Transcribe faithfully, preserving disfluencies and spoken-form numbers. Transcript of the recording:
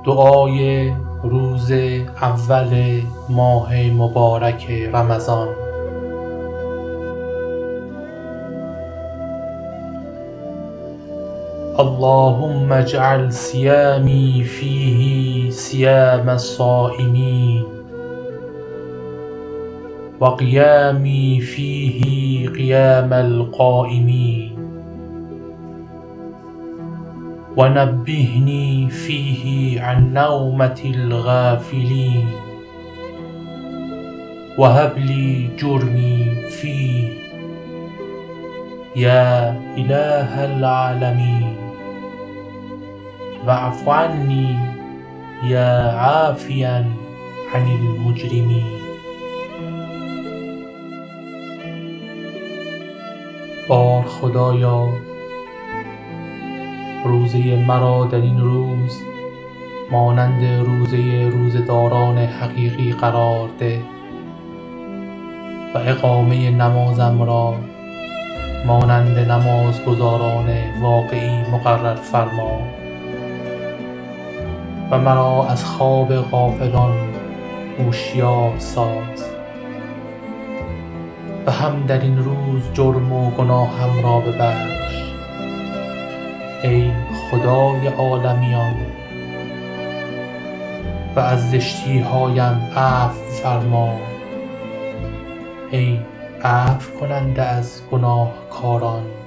دعای روز اول ماه مبارک رمضان. اللهم اجعل صيامي فيه صيام الصائمين وقيامي فيه قيام القائمين ونبهني فيه عن نومة الغافلين وهب لي جرمي فيه يا إله العالمين واعف عني يا عافيا عن المجرمين. بار خدایا روزه مرا در این روز مانند روزه روزداران حقیقی قرار ده و اقامه نمازم را مانند نمازگزاران واقعی مقرر فرما و مرا از خواب غافلان هوشیار ساز و هم در این روز جرم و گناهم را ببخش ای خدای عالمیان و از زشتی هایم عفو فرما ای عفو کننده از گناهکاران.